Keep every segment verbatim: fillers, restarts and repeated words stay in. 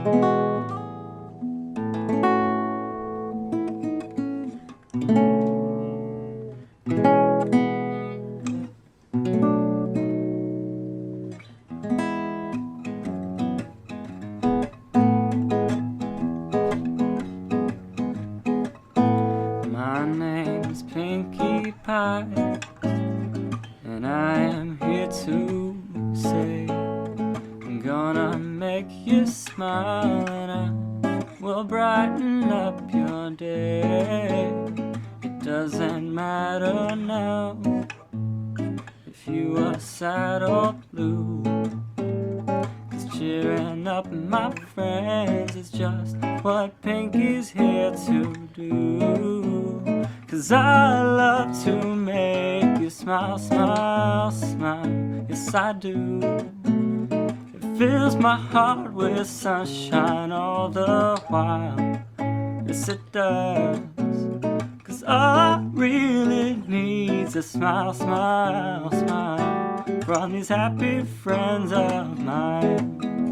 My name's Pinkie Pie, and I am here to say I'm gonna make you smile, and I will brighten up your day. It doesn't matter now if you are sad or blue, 'cause cheering up my friends is just what Pinkie's here to do. 'Cause I love to make you smile, smile, smile, yes I do. It fills my heart with sunshine all the while, yes it does. 'Cause all I really need is a smile, smile, smile from these happy friends of mine.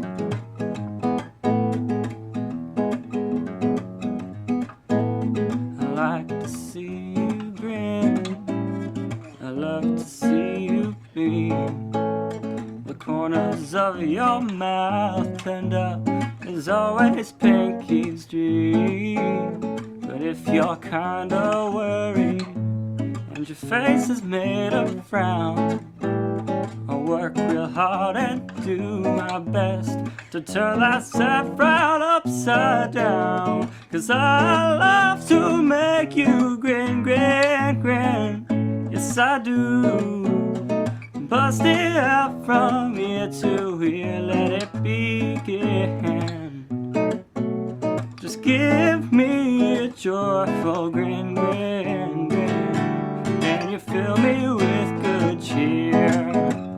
I like to see you grin, I love to see you beam. The corners of your mouth turned up is always Pinkie's dream. But if you're kinda worried and your face is made of frown, I'll work real hard and do my best to turn that sad frown upside down. 'Cause I love to make you grin, grin, grin, yes I do. Bust it out from ear to ear, let it begin. Just give me a joyful grin, grin, grin, and you fill me with good cheer.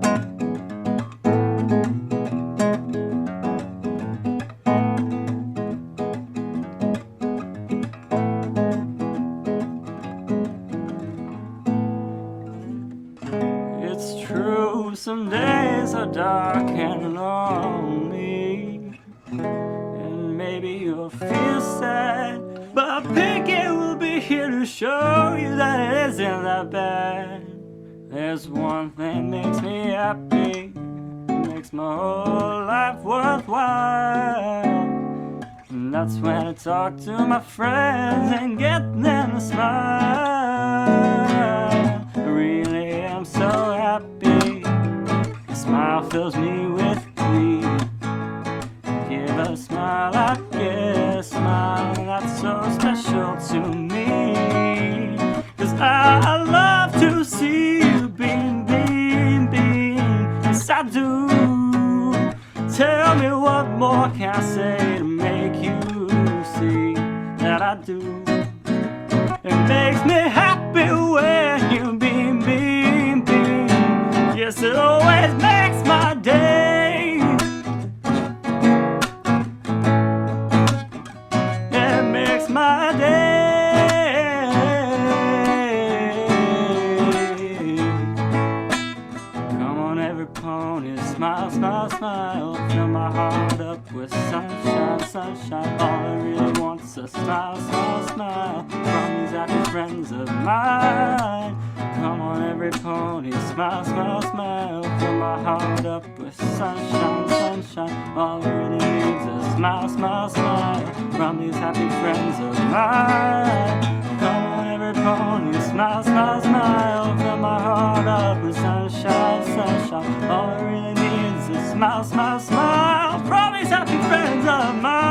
It's true, some days are dark and lonely, and maybe you'll feel sad, but Pinkie will be here to show you that it isn't that bad. There's one thing makes me happy, makes my whole life worthwhile, and that's when I talk to my friends and get them to smile. I really am so happy, a smile fills me with glee. Give a smile, I get a smile, that's so special to me. 'Cause I love to see you beam, beam, beam, yes I do. Tell me what more can I say to make you see that I do. It makes me happy when you beam, beam, beam, yes it always makes my day. It makes my day. Come on every pony, smile, smile, smile, fill my heart up with sunshine, sunshine. All I really want's a smile, smile, smile from these happy friends of mine. Come on every pony, smile, smile, smile, fill my heart up with sunshine, sunshine. All I really need's a smile, smile, smile from these happy friends of mine. Come on every pony, smile, smile, smile, fill my heart up with sunshine, sunshine. All I really need is a smile, smile, smile from these happy friends of mine.